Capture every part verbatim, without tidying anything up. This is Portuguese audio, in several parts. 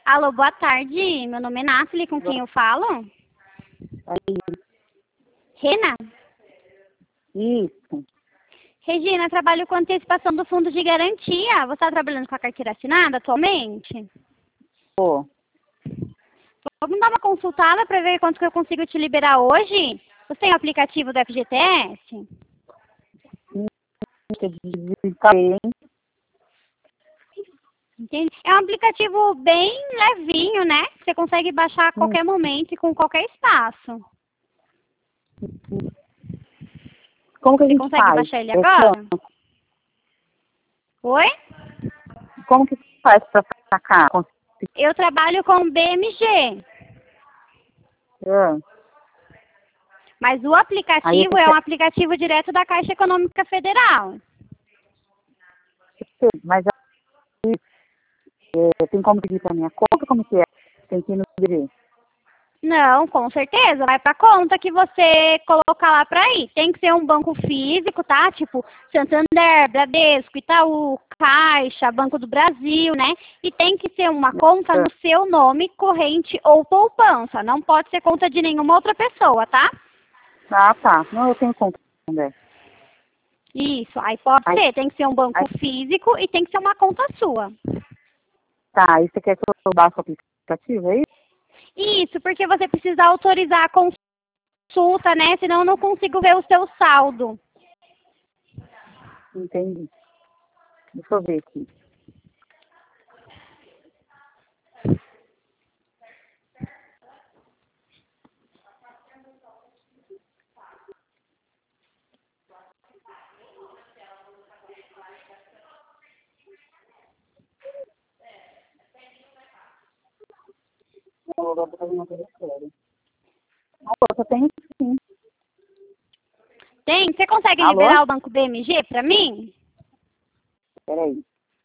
Alô, boa tarde. Meu nome é Nathalie, com quem eu falo? Aí, Rena? isso. Regina, trabalho com antecipação do fundo de garantia. Você está trabalhando com a carteira assinada atualmente? Pô, Vamos dar uma consultada para ver quanto que eu consigo te liberar hoje? Você tem o aplicativo do F G T S? hein? Entende? É um aplicativo bem levinho, né? Você consegue baixar a Hum, qualquer momento e com qualquer espaço. Como que a Você gente consegue faz? baixar ele Esse agora? ano? Oi? Como que faz pra sacar? Eu trabalho com B M G, Ah, mas o Aí aplicativo eu é um quero, aplicativo direto da Caixa Econômica Federal. mas aí, é, tem como pedir pra minha conta? Como que é? Tem que ir no D B. Não, com certeza, vai pra conta que você colocar lá pra ir. Tem que ser um banco físico, tá? Tipo Santander, Bradesco, Itaú, Caixa, Banco do Brasil, né? E tem que ser uma conta no seu nome, corrente ou poupança. Não pode ser conta de nenhuma outra pessoa, tá? Ah, tá. Não, eu tenho conta, André. Isso, aí pode Aí, ser. Tem que ser um banco aí, físico e tem que ser uma conta sua. tá, aí você quer que eu baixe o aplicativo, é isso? Isso, porque você precisa autorizar a consulta, né? Senão eu não consigo ver o seu saldo. Entendi. Deixa eu ver aqui. Eu vou fazer uma coisa séria. Não, eu tenho sim. Tem? Você consegue Alô? liberar o banco B M G para mim? Peraí.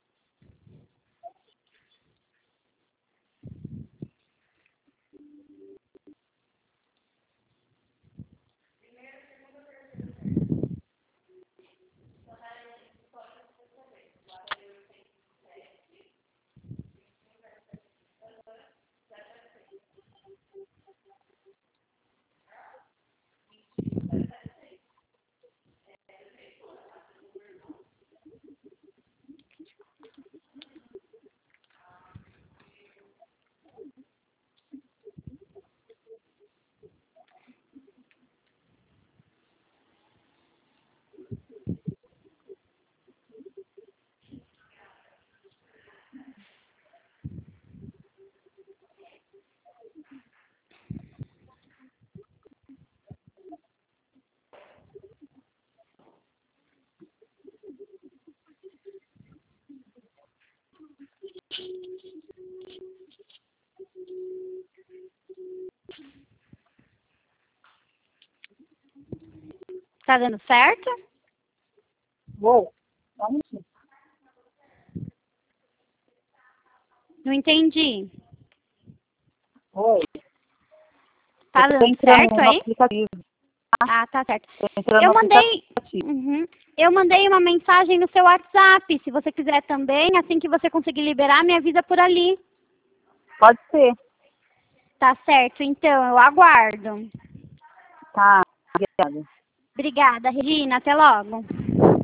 Tá dando certo? Vou. Vamos sim. Não entendi. Oi. Eu Tá tô dando entrando certo no aí? aplicativo. Ah, tá certo. Tô entrando no Eu mandei, aplicativo. uhum, eu mandei uma mensagem no seu WhatsApp. Se você quiser também, assim que você conseguir liberar, me avisa por ali. Pode ser. Tá certo, então, eu aguardo. Tá. Obrigada. Obrigada, Regina. Até logo.